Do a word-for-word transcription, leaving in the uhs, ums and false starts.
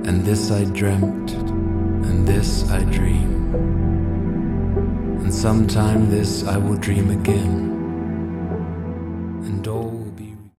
And this I dreamt, and this I dream, and sometime this I will dream again. And all